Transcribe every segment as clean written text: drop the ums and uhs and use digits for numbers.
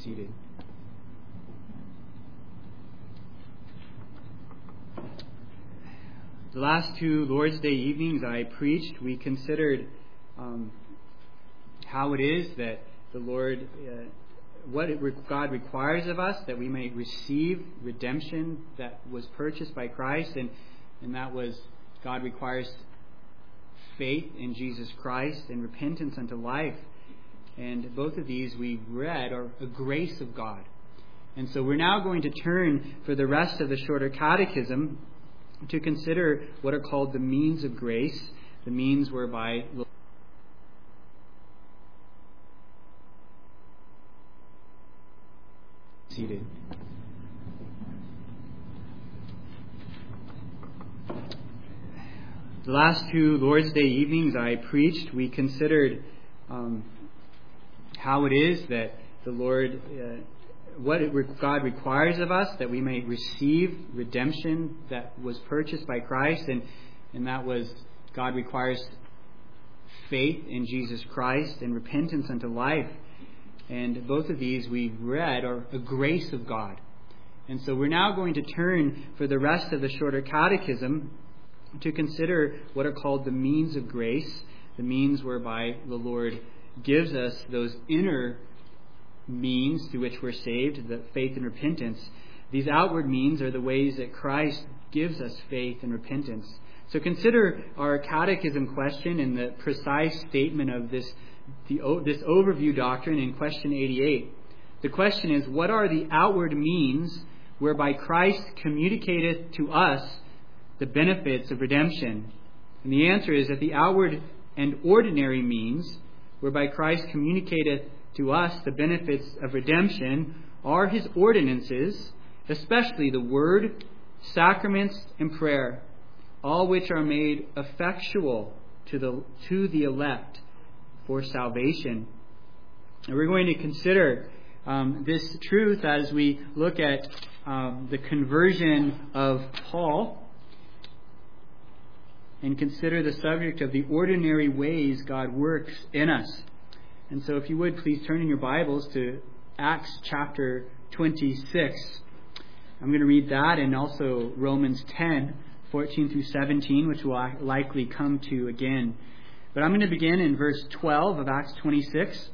Seated. The last two Lord's Day evenings I preached, we considered how it is that the Lord, God requires of us that we may receive redemption that was purchased by Christ, and that was God requires faith in Jesus Christ and repentance unto life. And both of these we read are a grace of God. And so we're now going to turn for the rest of the shorter catechism to consider what are called the means of grace, the means whereby seated. The last two Lord's Day evenings I preached, we considered how it is that the Lord, God requires of us that we may receive redemption that was purchased by Christ, and that was God requires faith in Jesus Christ and repentance unto life. And both of these we read are a grace of God. And so we're now going to turn for the rest of the shorter catechism to consider what are called the means of grace, the means whereby the Lord gives us those inner means through which we're saved, the faith and repentance. These outward means are the ways that Christ gives us faith and repentance. So consider our catechism question and the precise statement of this overview doctrine in question 88. The question is, what are the outward means whereby Christ communicateth to us the benefits of redemption? And the answer is that the outward and ordinary means whereby Christ communicateth to us the benefits of redemption are His ordinances, especially the Word, sacraments, and prayer, all which are made effectual to the elect for salvation. And we're going to consider this truth as we look at the conversion of Paul and consider the subject of the ordinary ways God works in us. And so if you would, please turn in your Bibles to Acts chapter 26. I'm going to read that, and also Romans 10, 14 through 17, which we'll likely come to again. But I'm going to begin in verse 12 of Acts 26.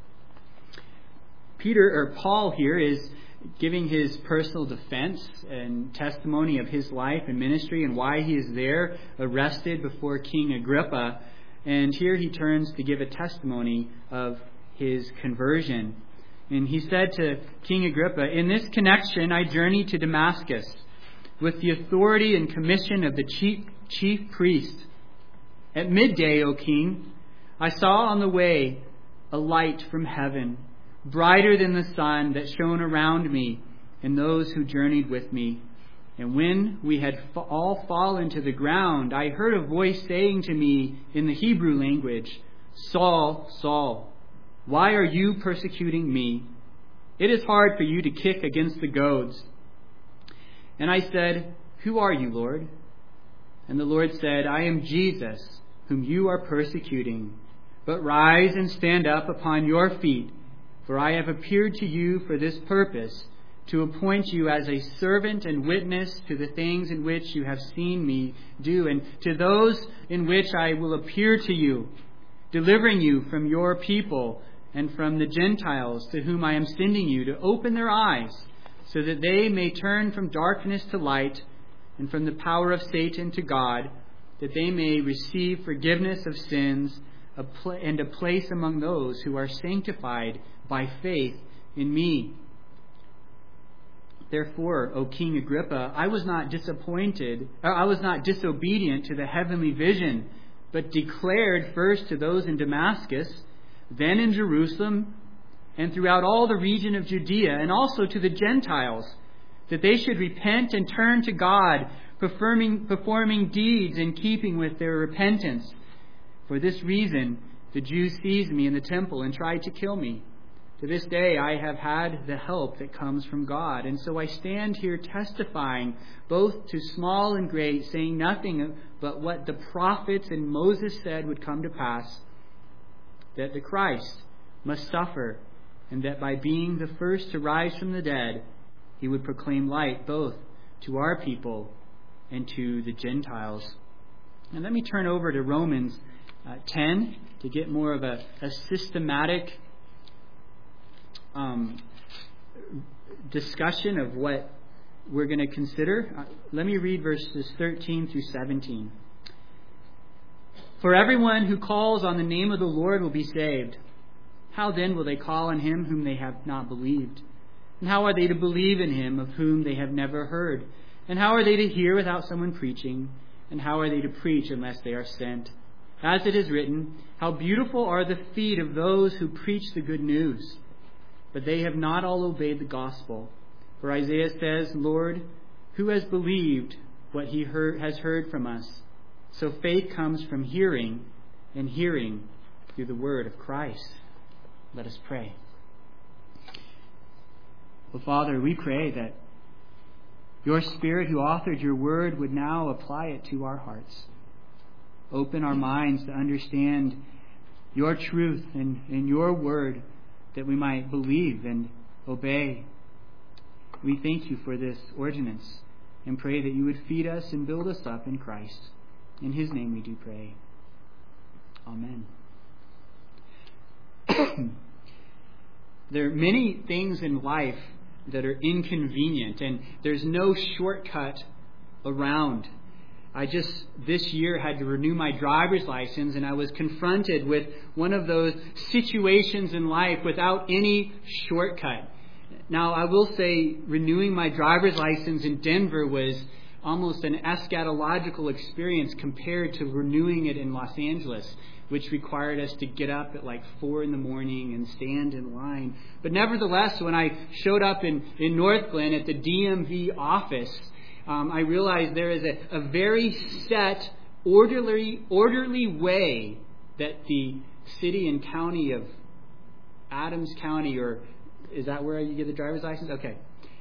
Paul here is giving his personal defense and testimony of his life and ministry and why he is there, arrested before King Agrippa. And here he turns to give a testimony of his conversion. And he said to King Agrippa, "In this connection I journeyed to Damascus with the authority and commission of the chief priest. At midday, O king, I saw on the way a light from heaven, brighter than the sun, that shone around me and those who journeyed with me. And when we had all fallen to the ground, I heard a voice saying to me in the Hebrew language, 'Saul, Saul, why are you persecuting me? It is hard for you to kick against the goads.' And I said, 'Who are you, Lord?' And the Lord said, 'I am Jesus, whom you are persecuting. But rise and stand up upon your feet, for I have appeared to you for this purpose, to appoint you as a servant and witness to the things in which you have seen me do, and to those in which I will appear to you, delivering you from your people and from the Gentiles, to whom I am sending you, to open their eyes, so that they may turn from darkness to light, and from the power of Satan to God, that they may receive forgiveness of sins and a place among those who are sanctified by faith in me. Therefore, O King Agrippa, I was not disobedient to the heavenly vision, but declared first to those in Damascus, then in Jerusalem, and throughout all the region of Judea, and also to the Gentiles, that they should repent and turn to God, performing deeds in keeping with their repentance. For this reason, the Jews seized me in the temple and tried to kill me. To this day I have had the help that comes from God. And so I stand here testifying both to small and great, saying nothing but what the prophets and Moses said would come to pass, that the Christ must suffer and that by being the first to rise from the dead, he would proclaim light both to our people and to the Gentiles. And let me turn over to Romans 10 to get more of a systematic discussion of what we're going to consider. Let me read verses 13 through 17. For everyone who calls on the name of the Lord will be saved. How then will they call on him whom they have not believed? And how are they to believe in him of whom they have never heard? And how are they to hear without someone preaching? And how are they to preach unless they are sent? As it is written, how beautiful are the feet of those who preach the good news. But they have not all obeyed the gospel. For Isaiah says, Lord, who has believed what he has heard from us? So faith comes from hearing, and hearing through the word of Christ. Let us pray. Well, Father, we pray that your Spirit who authored your word would now apply it to our hearts. Open our minds to understand your truth and your word, that we might believe and obey. We thank you for this ordinance and pray that you would feed us and build us up in Christ. In his name we do pray. Amen. There are many things in life that are inconvenient, and there's no shortcut around. I just this year had to renew my driver's license, and I was confronted with one of those situations in life without any shortcut. Now, I will say renewing my driver's license in Denver was almost an eschatological experience compared to renewing it in Los Angeles, which required us to get up at like 4 a.m. and stand in line. But nevertheless, when I showed up in North Glen at the DMV office, I realized there is a very set, orderly way that the city and county of Adams County, or is that where you get the driver's license? Okay.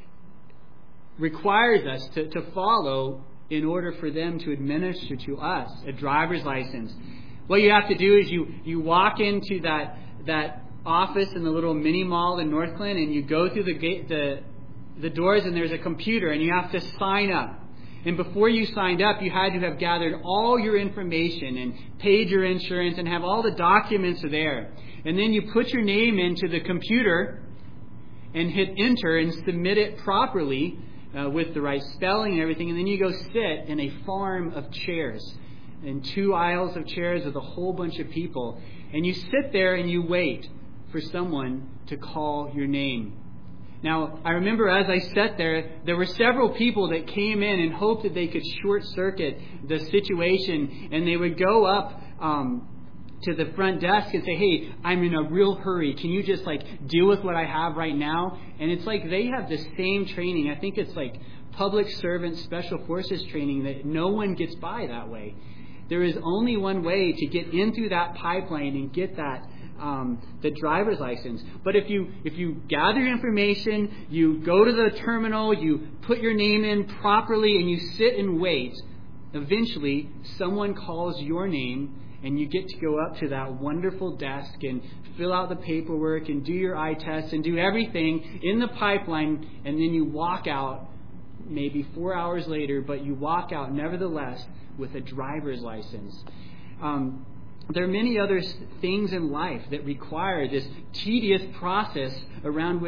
Requires us to follow in order for them to administer to us a driver's license. What you have to do is you walk into that office in the little mini mall in North Glen, and you go through the doors, and there's a computer, and you have to sign up. And before you signed up, you had to have gathered all your information and paid your insurance and have all the documents there. And then you put your name into the computer and hit enter and submit it properly with the right spelling and everything. And then you go sit in a farm of chairs, in 2 aisles of chairs with a whole bunch of people. And you sit there and you wait for someone to call your name. Now, I remember as I sat there were several people that came in and hoped that they could short-circuit the situation, and they would go up to the front desk and say, hey, I'm in a real hurry. Can you just deal with what I have right now? And it's like they have the same training. I think it's like public servant special forces training that no one gets by that way. There is only one way to get in through that pipeline and get that the driver's license. But if you gather information, you go to the terminal, you put your name in properly, and you sit and wait, eventually someone calls your name, and you get to go up to that wonderful desk and fill out the paperwork and do your eye test and do everything in the pipeline, and then you walk out maybe 4 hours later, but you walk out nevertheless with a driver's license. There are many other things in life that require this tedious process around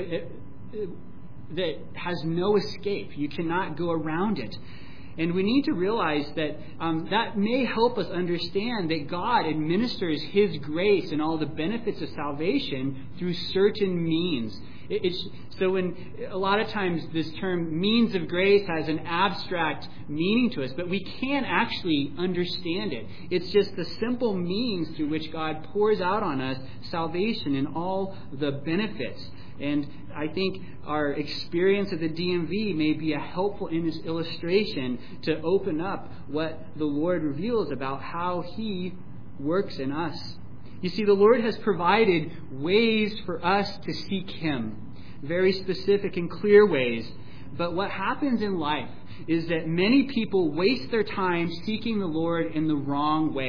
that has no escape. You cannot go around it. And we need to realize that that may help us understand that God administers His grace and all the benefits of salvation through certain means. So when a lot of times this term means of grace has an abstract meaning to us, but we can't actually understand it. It's just the simple means through which God pours out on us salvation and all the benefits. And I think our experience of the DMV may be a helpful illustration to open up what the Lord reveals about how He works in us. You see, the Lord has provided ways for us to seek Him, very specific and clear ways. But what happens in life is that many people waste their time seeking the Lord in the wrong way.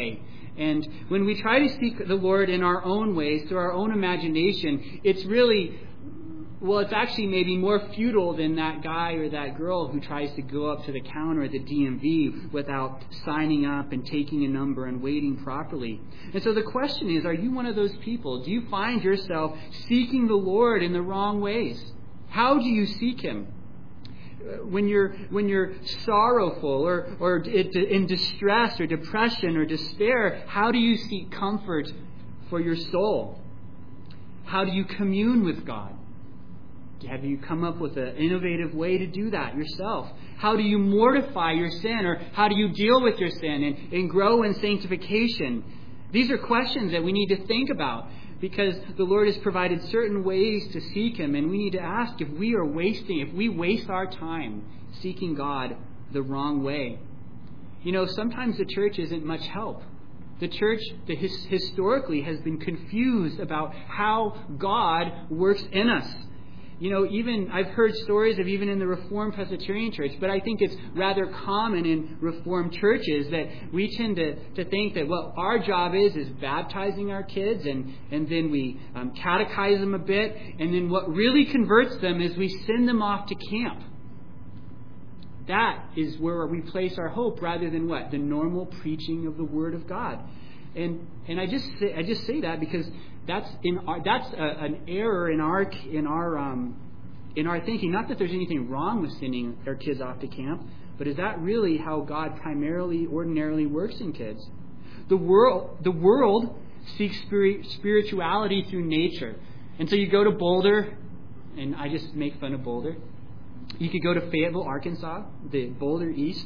And when we try to seek the Lord in our own ways, through our own imagination, it's actually maybe more futile than that guy or that girl who tries to go up to the counter at the DMV without signing up and taking a number and waiting properly. And so the question is, are you one of those people? Do you find yourself seeking the Lord in the wrong ways? How do you seek Him? When you're sorrowful or in distress or depression or despair, how do you seek comfort for your soul? How do you commune with God? Have you come up with an innovative way to do that yourself? How do you mortify your sin, or how do you deal with your sin and grow in sanctification? These are questions that we need to think about, because the Lord has provided certain ways to seek Him, and we need to ask if we waste our time seeking God the wrong way. Sometimes the church isn't much help. The church historically has been confused about how God works in us. Even I've heard stories of even in the Reformed Presbyterian Church, but I think it's rather common in Reformed churches that we tend to think that, our job is baptizing our kids, and then we catechize them a bit, and then what really converts them is we send them off to camp. That is where we place our hope, rather than the normal preaching of the Word of God. And I just say that because that's an error in our thinking. Not that there's anything wrong with sending our kids off to camp, but is that really how God ordinarily works in kids? The world seeks spirituality through nature, and so you go to Boulder, and I just make fun of Boulder. You could go to Fayetteville, Arkansas, the Boulder East,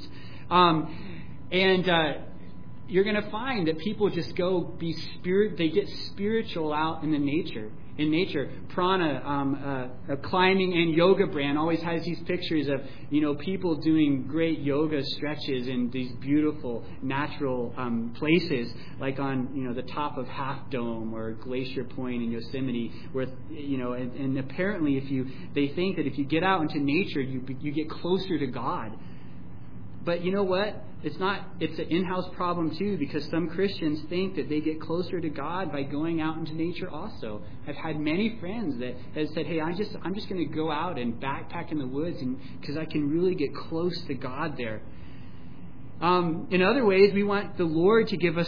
you're going to find that people just they get spiritual out in nature. Prana, a climbing and yoga brand, always has these pictures of, people doing great yoga stretches in these beautiful natural places, like on, the top of Half Dome or Glacier Point in Yosemite, where, and apparently they think that if you get out into nature, you get closer to God. But you know what? It's an in-house problem too, because some Christians think that they get closer to God by going out into nature also. I've had many friends that have said, hey, I'm just going to go out and backpack in the woods because I can really get close to God there. In other ways, we want the Lord to give us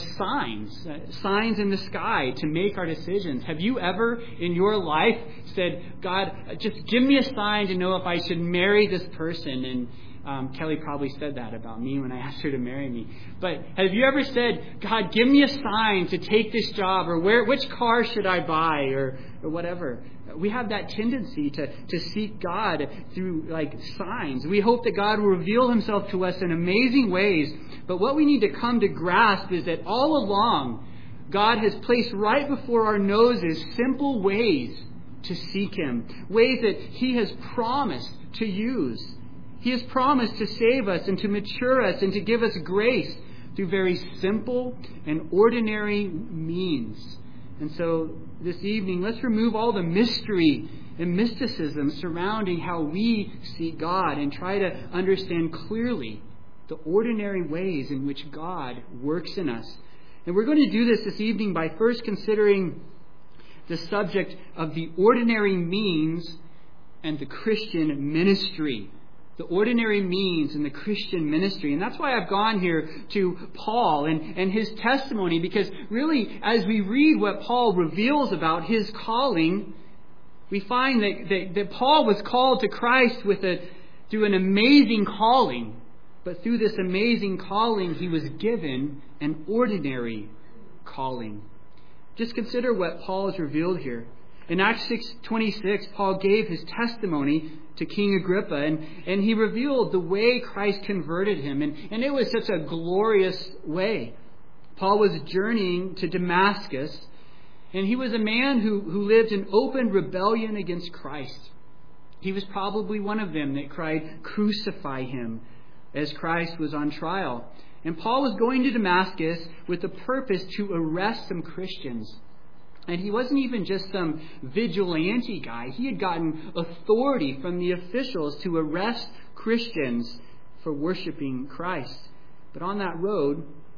signs in the sky to make our decisions. Have you ever in your life said, God, just give me a sign to know if I should marry this person? And Kelly probably said that about me when I asked her to marry me. But have you ever said, God, give me a sign to take this job, or which car should I buy, or whatever? We have that tendency to seek God through signs. We hope that God will reveal Himself to us in amazing ways. But what we need to come to grasp is that all along, God has placed right before our noses simple ways to seek Him, ways that He has promised to use. He has promised to save us and to mature us and to give us grace through very simple and ordinary means. And so this evening, let's remove all the mystery and mysticism surrounding how we seek God and try to understand clearly the ordinary ways in which God works in us. And we're going to do this evening by first considering the subject of the ordinary means and the Christian ministry. The ordinary means in the Christian ministry. And that's why I've gone here to Paul and his testimony, because really, as we read what Paul reveals about his calling, we find that Paul was called to Christ through an amazing calling. But through this amazing calling, he was given an ordinary calling. Just consider what Paul has revealed here. In Acts 6:26, Paul gave his testimony to King Agrippa, and he revealed the way Christ converted him. And it was such a glorious way. Paul was journeying to Damascus, and he was a man who lived in open rebellion against Christ. He was probably one of them that cried, "Crucify him," as Christ was on trial. And Paul was going to Damascus with the purpose to arrest some Christians. And he wasn't even just some vigilante guy. He had gotten authority from the officials to arrest Christians for worshiping Christ. But on that road,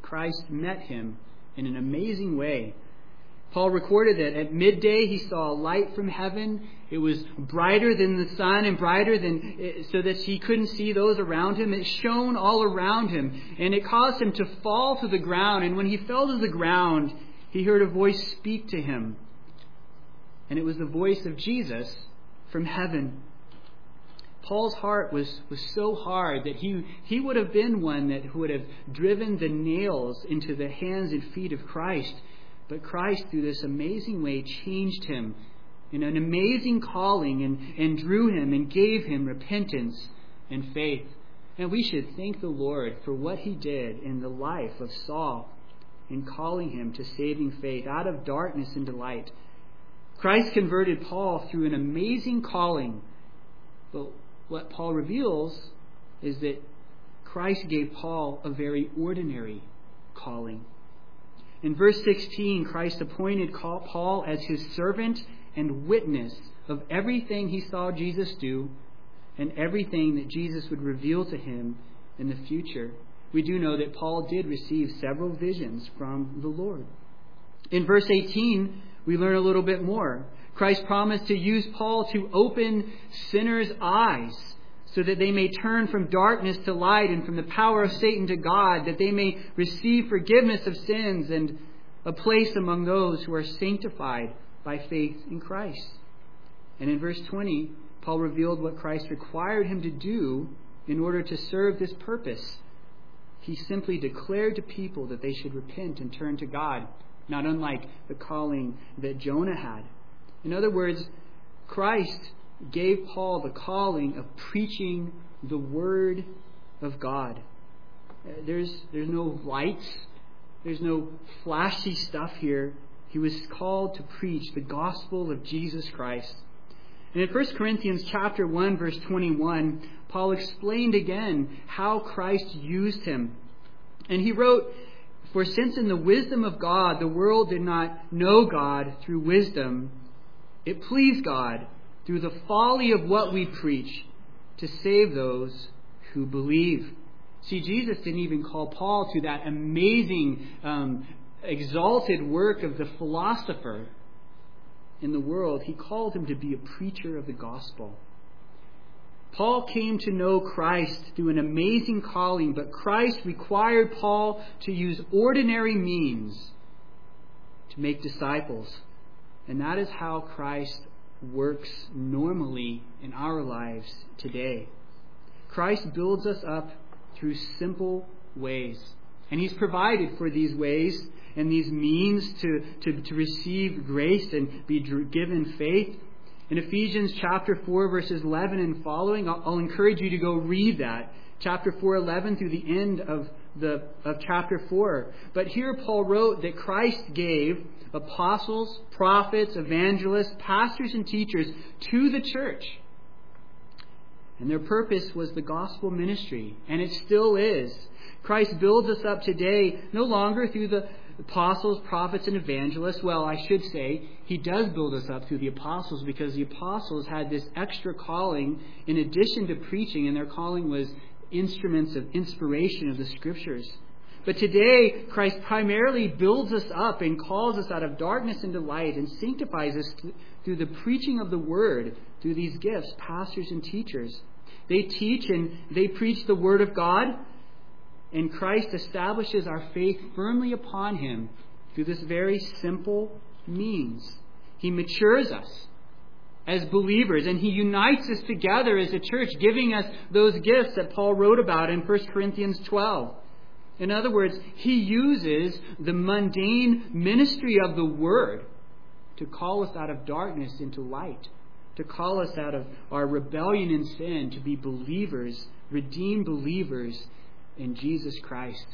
Christ met him in an amazing way. Paul recorded that at midday he saw a light from heaven. It was brighter than the sun and brighter than so that he couldn't see those around him. It shone all around him, and it caused him to fall to the ground. And when he fell to the ground, he heard a voice speak to him. And it was the voice of Jesus from heaven. Paul's heart was so hard that he would have been one that would have driven the nails into the hands and feet of Christ. But Christ, through this amazing way, changed him in an amazing calling and drew him and gave him repentance and faith. And we should thank the Lord for what he did in the life of Saul in calling him to saving faith out of darkness into light. Christ converted Paul through an amazing calling. But what Paul reveals is that Christ gave Paul a very ordinary calling. In verse 16, Christ appointed Paul as his servant and witness of everything he saw Jesus do and everything that Jesus would reveal to him in the future. We do know that Paul did receive several visions from the Lord. In verse 18, we learn a little bit more. Christ promised to use Paul to open sinners' eyes so that they may turn from darkness to light and from the power of Satan to God, that they may receive forgiveness of sins and a place among those who are sanctified by faith in Christ. And in verse 20, Paul revealed what Christ required him to do in order to serve this purpose. He simply declared to people that they should repent and turn to God, not unlike the calling that Jonah had. In other words, Christ gave Paul the calling of preaching the Word of God. There's no lights. There's no flashy stuff here. He was called to preach the gospel of Jesus Christ. And in 1 Corinthians chapter 1, verse 21, Paul explained again how Christ used him. And he wrote, "For since in the wisdom of God the world did not know God through wisdom, it pleased God through the folly of what we preach to save those who believe." See, Jesus didn't even call Paul to that amazing, exalted work of the philosopher in the world. He called him to be a preacher of the gospel. Paul came to know Christ through an amazing calling, but Christ required Paul to use ordinary means to make disciples. And that is how Christ works normally in our lives today. Christ builds us up through simple ways. And He's provided for these ways and these means to receive grace and be given faith. In Ephesians chapter 4, verses 11 and following, I'll encourage you to go read that. Chapter 4:11 through the end of chapter 4. But here Paul wrote that Christ gave apostles, prophets, evangelists, pastors, and teachers to the church. And their purpose was the gospel ministry, and it still is. Christ builds us up today no longer through the apostles, prophets, and evangelists. Well, I should say, He does build us up through the apostles, because the apostles had this extra calling in addition to preaching, and their calling was instruments of inspiration of the Scriptures. But today, Christ primarily builds us up and calls us out of darkness into light and sanctifies us through the preaching of the Word, through these gifts, pastors and teachers. They teach and they preach the Word of God, and Christ establishes our faith firmly upon Him through this very simple means. He matures us as believers, and He unites us together as a church, giving us those gifts that Paul wrote about in 1 Corinthians 12. In other words, He uses the mundane ministry of the Word to call us out of darkness into light, to call us out of our rebellion and sin to be believers, redeemed believers in Jesus Christ.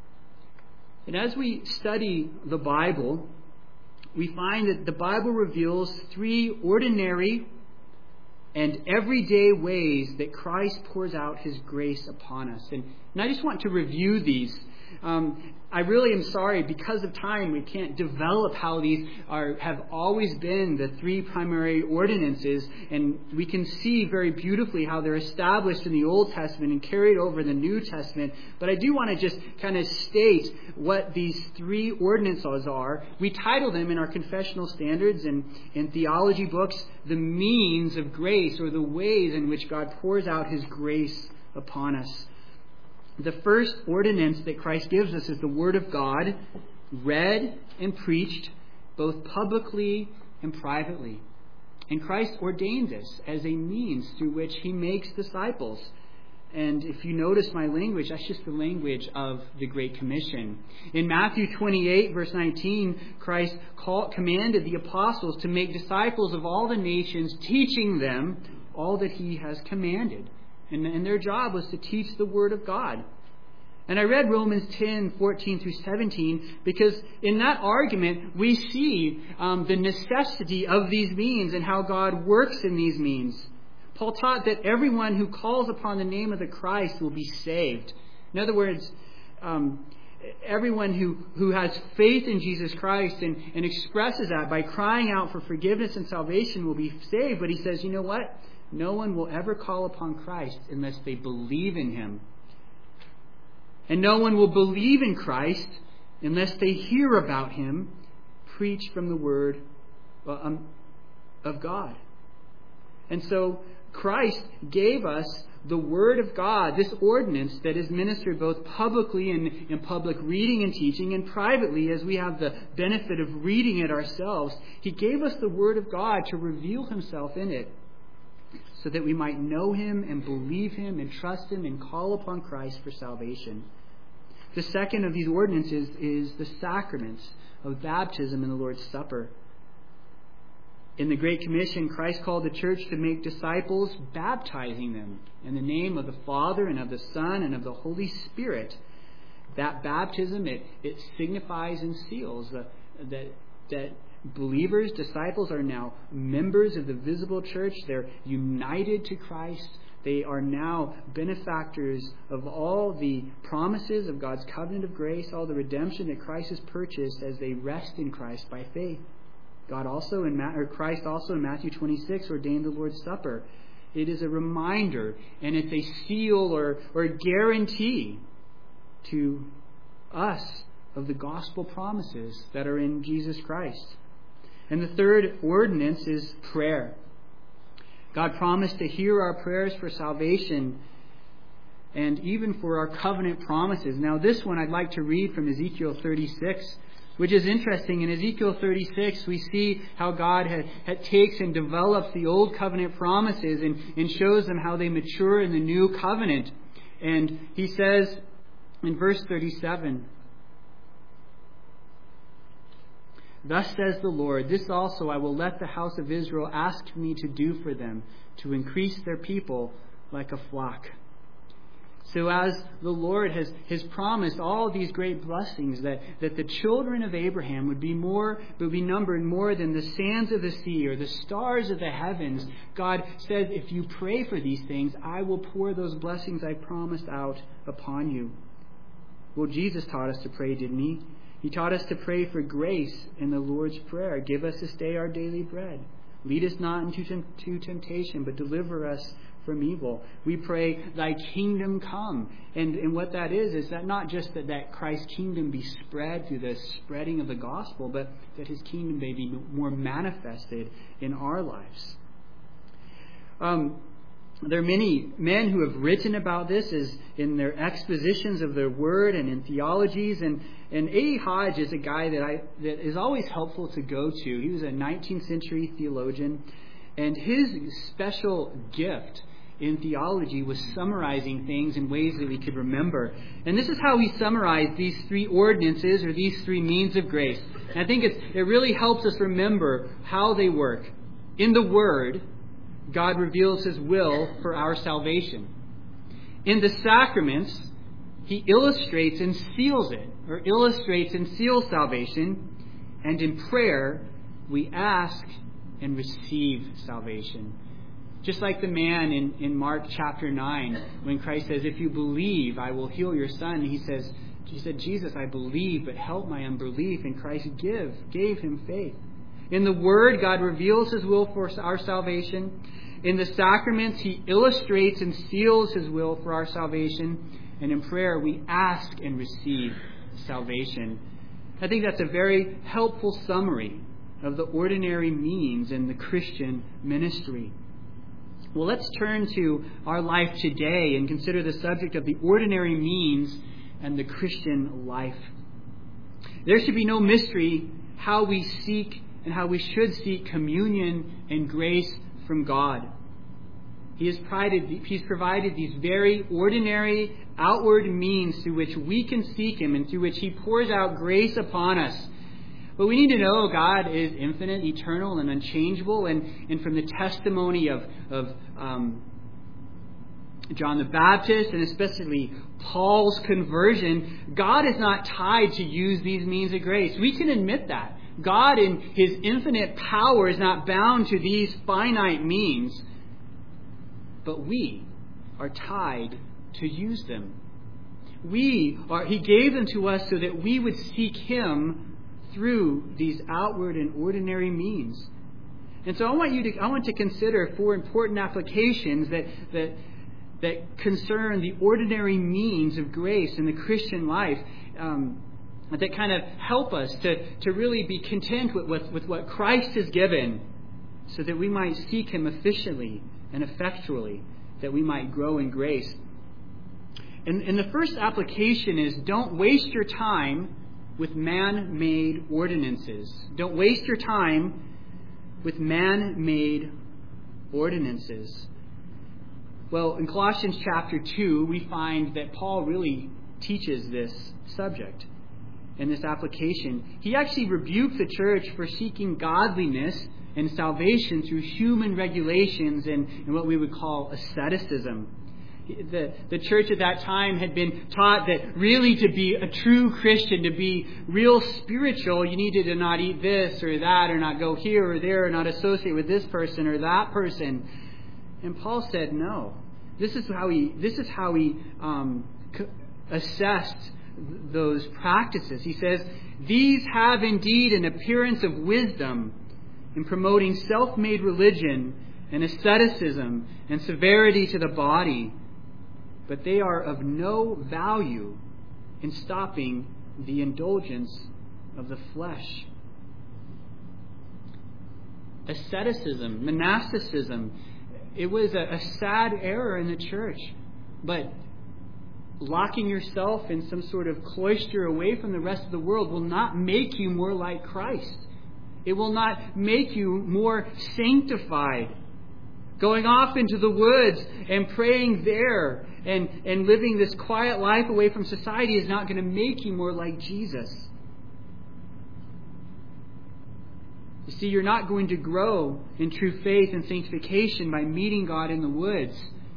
And as we study the Bible, we find that the Bible reveals three ordinary and everyday ways that Christ pours out His grace upon us. And I just want to review these. I really am sorry, because of time, we can't develop how these have always been the three primary ordinances, and we can see very beautifully how they're established in the Old Testament and carried over in the New Testament. But I do want to just kind of state what these three ordinances are. We title them in our confessional standards and in theology books, the means of grace, or the ways in which God pours out His grace upon us. The first ordinance that Christ gives us is the Word of God, read and preached both publicly and privately. And Christ ordained this as a means through which He makes disciples. And if you notice my language, that's just the language of the Great Commission. In Matthew 28, verse 19, Christ commanded the apostles to make disciples of all the nations, teaching them all that He has commanded. And their job was to teach the Word of God. And I read Romans 10, 14 through 17, because in that argument we see the necessity of these means and how God works in these means. Paul taught that everyone who calls upon the name of the Christ will be saved. In other words, everyone who has faith in Jesus Christ and expresses that by crying out for forgiveness and salvation will be saved. But he says, you know what? No one will ever call upon Christ unless they believe in Him. And no one will believe in Christ unless they hear about Him preached from the Word of God. And so Christ gave us the Word of God, this ordinance that is ministered both publicly in public reading and teaching, and privately as we have the benefit of reading it ourselves. He gave us the Word of God to reveal Himself in it, so that we might know Him and believe Him and trust Him and call upon Christ for salvation. The second of these ordinances is the sacraments of baptism and the Lord's Supper. In the Great Commission, Christ called the church to make disciples, baptizing them in the name of the Father and of the Son and of the Holy Spirit. That baptism, it signifies and seals that believers, disciples, are now members of the visible church. They're united to Christ. They are now benefactors of all the promises of God's covenant of grace, all the redemption that Christ has purchased as they rest in Christ by faith. Christ also in Matthew 26 ordained the Lord's Supper. It is a reminder, and it's a seal or guarantee to us of the gospel promises that are in Jesus Christ. And the third ordinance is prayer. God promised to hear our prayers for salvation and even for our covenant promises. Now this one I'd like to read from Ezekiel 36, which is interesting. In Ezekiel 36 we see how God takes and develops the old covenant promises and shows them how they mature in the new covenant. And He says in verse 37, "Thus says the Lord, this also I will let the house of Israel ask me to do for them, to increase their people like a flock." So as the Lord has promised all these great blessings, that the children of Abraham would be numbered more than the sands of the sea or the stars of the heavens, God says, if you pray for these things, I will pour those blessings I promised out upon you. Well, Jesus taught us to pray, didn't He? He taught us to pray for grace in the Lord's Prayer. Give us this day our daily bread. Lead us not into temptation, but deliver us from evil. We pray, Thy kingdom come. And what that is that not just that Christ's kingdom be spread through the spreading of the gospel, but that His kingdom may be more manifested in our lives. There are many men who have written about this as in their expositions of their word and in theologies. And A. Hodge is a guy that is always helpful to go to. He was a 19th century theologian. And his special gift in theology was summarizing things in ways that we could remember. And this is how he summarized these three ordinances or these three means of grace. And I think it really helps us remember how they work. In the Word, God reveals His will for our salvation. In the sacraments, He illustrates and seals it, or illustrates and seals salvation. And in prayer, we ask and receive salvation. Just like the man in Mark chapter 9, when Christ says, if you believe, I will heal your son. He says, He said, Jesus, I believe, but help my unbelief. And Christ gave him faith. In the Word, God reveals His will for our salvation. In the sacraments, He illustrates and seals His will for our salvation. And in prayer, we ask and receive salvation. I think that's a very helpful summary of the ordinary means in the Christian ministry. Well, let's turn to our life today and consider the subject of the ordinary means and the Christian life. There should be no mystery how we seek and how we should seek communion and grace from God. He's provided these very ordinary, outward means through which we can seek Him and through which He pours out grace upon us. But we need to know God is infinite, eternal, and unchangeable. And from the testimony of John the Baptist, and especially Paul's conversion, God is not tied to use these means of grace. We can admit that. God in His infinite power is not bound to these finite means. But we are tied to use them. He gave them to us so that we would seek Him through these outward and ordinary means. And so I want to consider 4 important applications that concern the ordinary means of grace in the Christian life, that kind of help us to really be content with what Christ has given, so that we might seek Him efficiently and effectually, that we might grow in grace. And the first application is, don't waste your time with man-made ordinances. Don't waste your time with man-made ordinances. Well, in Colossians chapter 2, we find that Paul really teaches this subject and this application. He actually rebuked the church for seeking godliness and salvation through human regulations and what we would call asceticism. The church at that time had been taught that really to be a true Christian, to be real spiritual, you needed to not eat this or that, or not go here or there, or not associate with this person or that person. And Paul said, no. This is how he assessed those practices. He says, these have indeed an appearance of wisdom in promoting self-made religion and asceticism and severity to the body, but they are of no value in stopping the indulgence of the flesh. Asceticism, monasticism, it was a sad error in the church. But locking yourself in some sort of cloister away from the rest of the world will not make you more like Christ. It will not make you more sanctified. Going off into the woods and praying there and living this quiet life away from society is not going to make you more like Jesus. You see, you're not going to grow in true faith and sanctification by meeting God in the woods.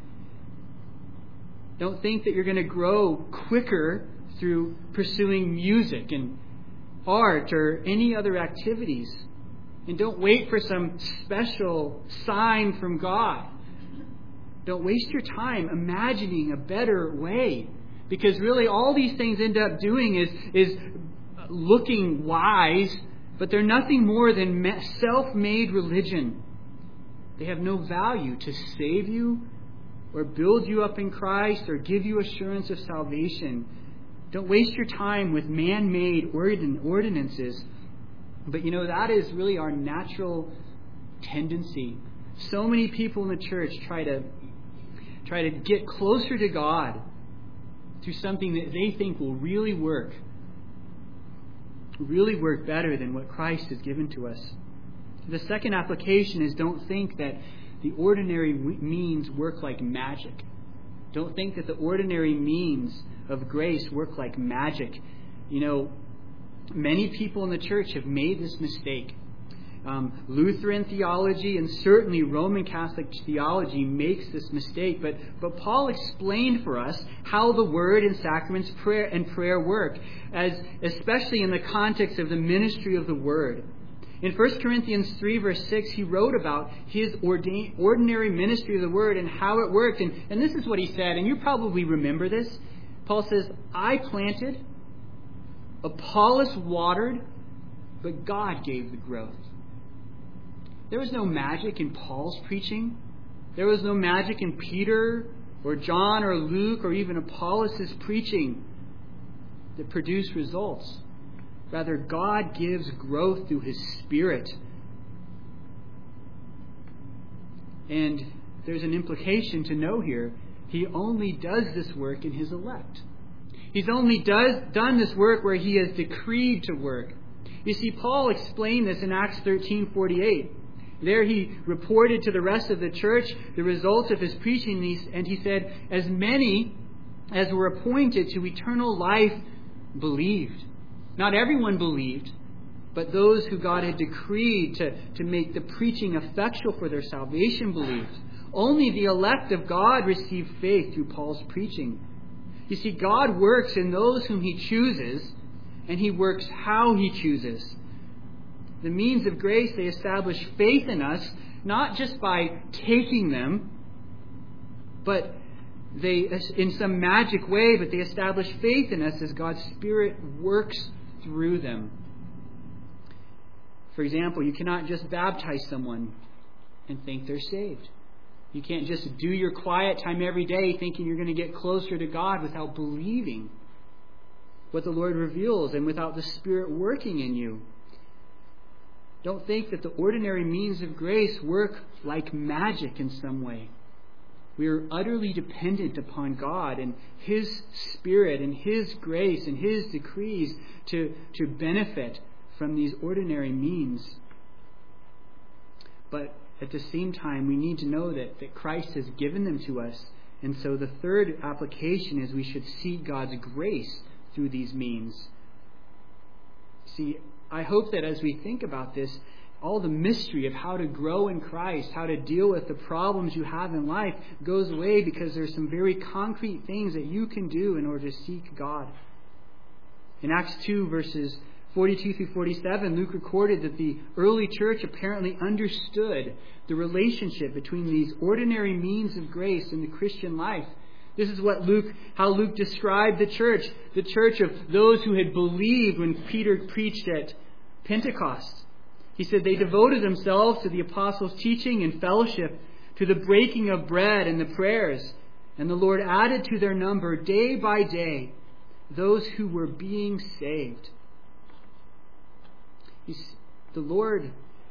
Don't think that you're going to grow quicker through pursuing music and art or any other activities. And don't wait for some special sign from God. Don't waste your time imagining a better way. Because really all these things end up doing is looking wise, but they're nothing more than self-made religion. They have no value to save you or build you up in Christ or give you assurance of salvation. Don't waste your time with man-made ordinances. But that is really our natural tendency. So many people in the church try to get closer to God through something that they think will really work better than what Christ has given to us. The second application is, don't think that the ordinary means work like magic. Don't think that the ordinary means of grace work like magic. Many people in the church have made this mistake. Lutheran theology and certainly Roman Catholic theology makes this mistake. But Paul explained for us how the Word and sacraments, prayer work, especially in the context of the ministry of the Word. In 1 Corinthians 3 verse 6, he wrote about his ordinary ministry of the Word and how it worked. And this is what he said, and you probably remember this. Paul says, I planted, Apollos watered, but God gave the growth. There was no magic in Paul's preaching. There was no magic in Peter or John or Luke or even Apollos' preaching that produced results. Rather, God gives growth through His Spirit. And there's an implication to know here. He only does this work in His elect. He's only done this work where He has decreed to work. You see, Paul explained this in Acts 13:48. There he reported to the rest of the church the results of his preaching, and he said, as many as were appointed to eternal life believed. Not everyone believed, but those who God had decreed to make the preaching effectual for their salvation believed. Only the elect of God received faith through Paul's preaching. You see, God works in those whom He chooses, and He works how He chooses. The means of grace, they establish faith in us, not just by taking them, but they, in some magic way, but they establish faith in us as God's Spirit works through them. For example, you cannot just baptize someone and think they're saved. You can't just do your quiet time every day thinking you're going to get closer to God without believing what the Lord reveals and without the Spirit working in you. Don't think that the ordinary means of grace work like magic in some way. We are utterly dependent upon God and His Spirit and His grace and His decrees to benefit from these ordinary means. But at the same time, we need to know that Christ has given them to us. And so the third application is we should seek God's grace through these means. See, I hope that as we think about this, all the mystery of how to grow in Christ, how to deal with the problems you have in life goes away, because there's some very concrete things that you can do in order to seek God. In Acts 2, verses 42 through 47, Luke recorded that the early church apparently understood the relationship between these ordinary means of grace in the Christian life. This is how Luke described the church of those who had believed when Peter preached at Pentecost. He said they devoted themselves to the apostles' teaching and fellowship, to the breaking of bread and the prayers. And the Lord added to their number day by day those who were being saved. The Lord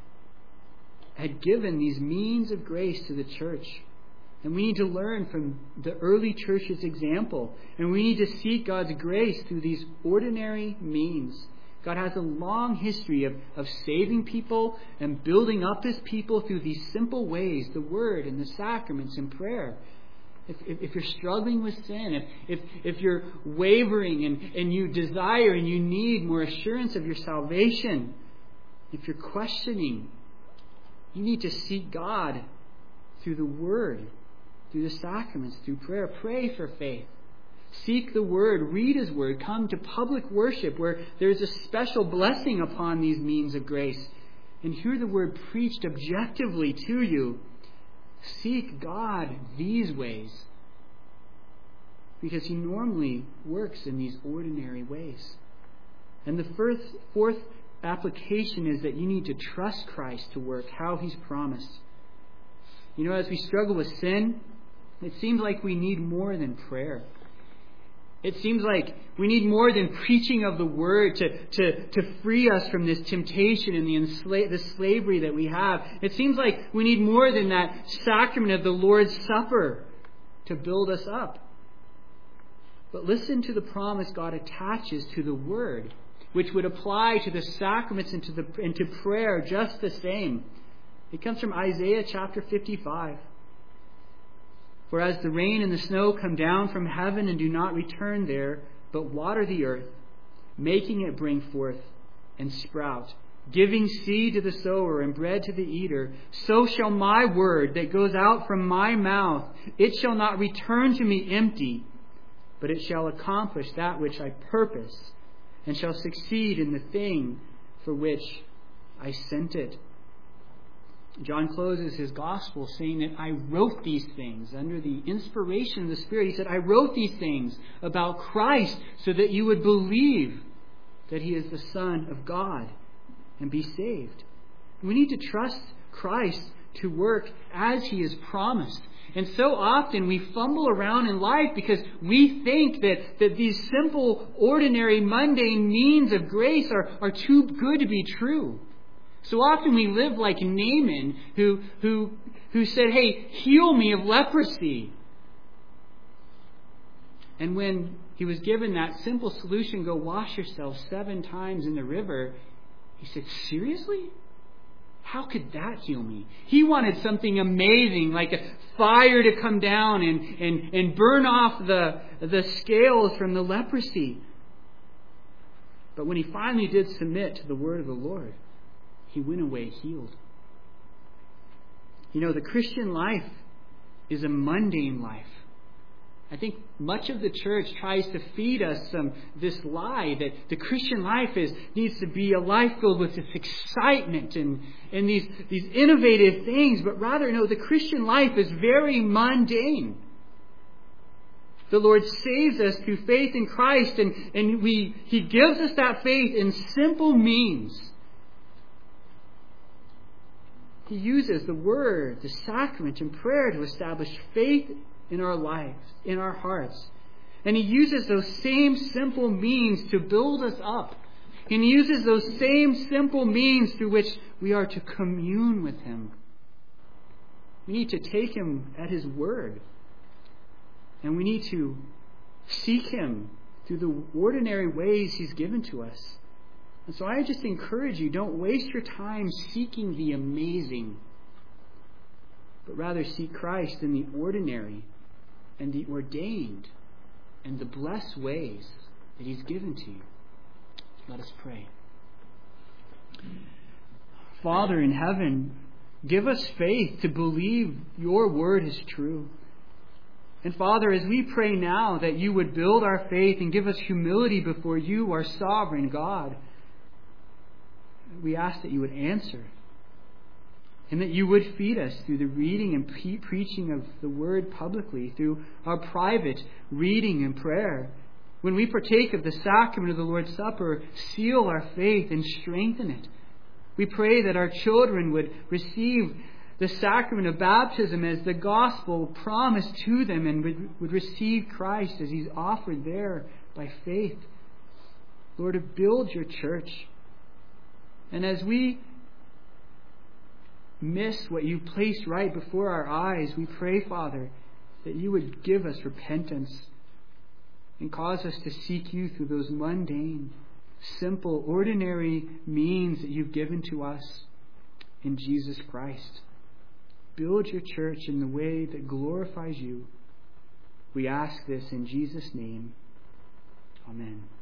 had given these means of grace to the church. And we need to learn from the early church's example. And we need to seek God's grace through these ordinary means. God has a long history of saving people and building up His people through these simple ways, the Word and the sacraments and prayer. If you're struggling with sin, if you're wavering and you desire and you need more assurance of your salvation, if you're questioning, you need to seek God through the Word, through the sacraments, through prayer. Pray for faith. Seek the Word, read His Word, come to public worship where there's a special blessing upon these means of grace, and hear the Word preached objectively to you. Seek God these ways, because He normally works in these ordinary ways. And the fourth application is that you need to trust Christ to work how He's promised. You know, as we struggle with sin, it seems like we need more than prayer. It seems like we need more than preaching of the Word to free us from this temptation and the slavery that we have. It seems like we need more than that sacrament of the Lord's Supper to build us up. But listen to the promise God attaches to the Word, which would apply to the sacraments and to prayer just the same. It comes from Isaiah chapter 55. For as the rain and the snow come down from heaven and do not return there, but water the earth, making it bring forth and sprout, giving seed to the sower and bread to the eater, so shall my word that goes out from my mouth, it shall not return to me empty, but it shall accomplish that which I purpose, and shall succeed in the thing for which I sent it. John closes his gospel saying that I wrote these things under the inspiration of the Spirit. He said, I wrote these things about Christ so that you would believe that he is the Son of God and be saved. We need to trust Christ to work as he has promised. And so often we fumble around in life because we think that these simple, ordinary, mundane means of grace are too good to be true. So often we live like Naaman, who said, "Hey, heal me of leprosy." And when he was given that simple solution, "Go wash yourself 7 times in the river," he said, "Seriously? How could that heal me?" He wanted something amazing, like a fire to come down and burn off the scales from the leprosy. But when he finally did submit to the word of the Lord, he went away healed. You know, the Christian life is a mundane life. I think much of the church tries to feed us this lie that the Christian life needs to be a life filled with this excitement and these innovative things. But rather, no, the Christian life is very mundane. The Lord saves us through faith in Christ, and He gives us that faith in simple means. He uses the Word, the sacrament, and prayer to establish faith in our lives, in our hearts. And He uses those same simple means to build us up. And He uses those same simple means through which we are to commune with Him. We need to take Him at His word. And we need to seek Him through the ordinary ways He's given to us. And so I just encourage you, don't waste your time seeking the amazing, but rather seek Christ in the ordinary and the ordained and the blessed ways that He's given to you. Let us pray. Father in heaven, give us faith to believe your word is true. And Father, as we pray now that you would build our faith and give us humility before you, our sovereign God, we ask that you would answer. And that you would feed us through the reading and preaching of the Word publicly, through our private reading and prayer. When we partake of the sacrament of the Lord's Supper, seal our faith and strengthen it. We pray that our children would receive the sacrament of baptism as the gospel promised to them, and would receive Christ as He's offered there by faith. Lord, to build your church. And as we miss what you placed right before our eyes, we pray, Father, that you would give us repentance and cause us to seek you through those mundane, simple, ordinary means that you've given to us in Jesus Christ. Build your church in the way that glorifies you. We ask this in Jesus' name. Amen.